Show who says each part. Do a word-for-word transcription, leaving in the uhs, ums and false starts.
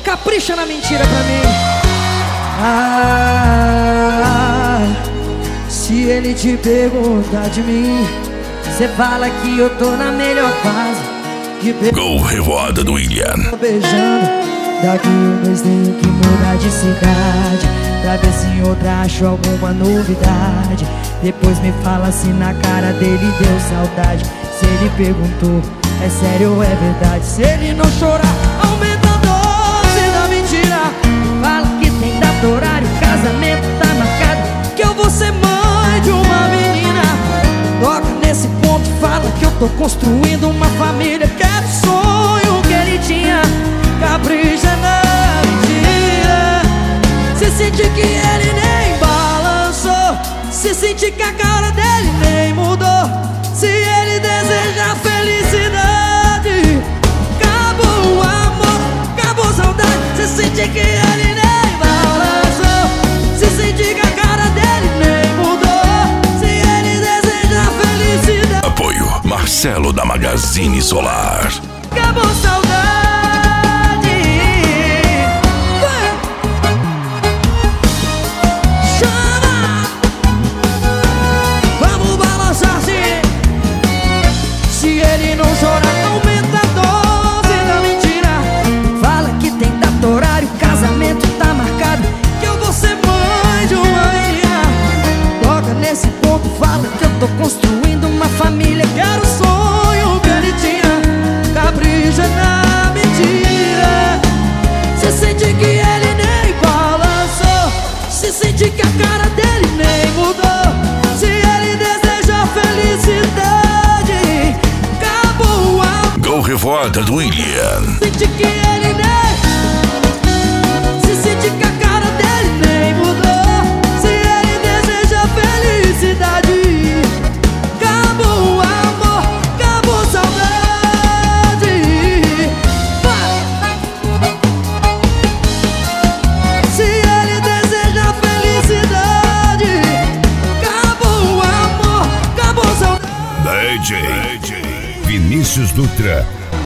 Speaker 1: Capricha na mentira pra mim. Ah, se ele te perguntar de mim, cê fala que eu tô na melhor fase. Que be...
Speaker 2: Gol Revoada do William.
Speaker 1: Tô beijando. Daqui um mês tenho que mudar de cidade, pra ver se em outra acho alguma novidade. Depois me fala se na cara dele deu saudade. Se ele perguntou, é sério ou é verdade? Se ele não chorar, aumenta a dose da mentira. Fala que tem data, horário, casamento tá marcado, que eu vou ser mãe de uma menina. Toca nesse ponto, fala que eu tô construindo uma família, que era o sonho que ele tinha. Capricha na mentira. Se sentir que ele nem balançou, se sentir que a cara dele nem mudou, se ele deseja felicidade, acabou o amor, acabou a saudade. Se sentir que ele nem balançou, se sentir que a cara dele nem mudou, se ele deseja felicidade.
Speaker 2: Apoio Marcelo da Magazine Solar.
Speaker 1: Acabou a saudade. Tô construindo uma família, que era o sonho que ele tinha. Capricha na mentira. Se sente que ele nem balançou, se sente que a cara dele nem mudou, se ele deseja felicidade, acabou o amor.
Speaker 2: Gol Revoada do William.
Speaker 1: Se sente que ele nem, se sente que a cara dele nem mudou, se ele deseja felicidade,
Speaker 2: D J Vinícius Dutra.